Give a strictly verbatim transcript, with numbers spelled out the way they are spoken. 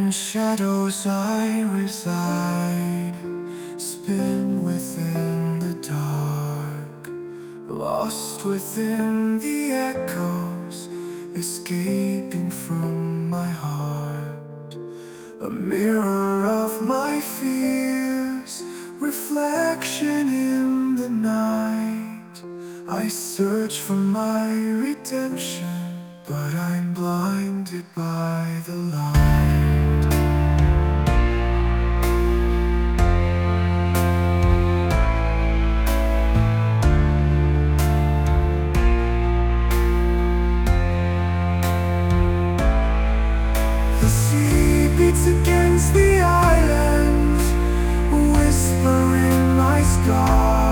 In shadows I reside, spin within the dark, lost within the echoes, escaping from my heart. A mirror of my fears, reflection in the night. I search for my redemption, but I'm blinded by the light. The sea beats against the island, whisper in my sky.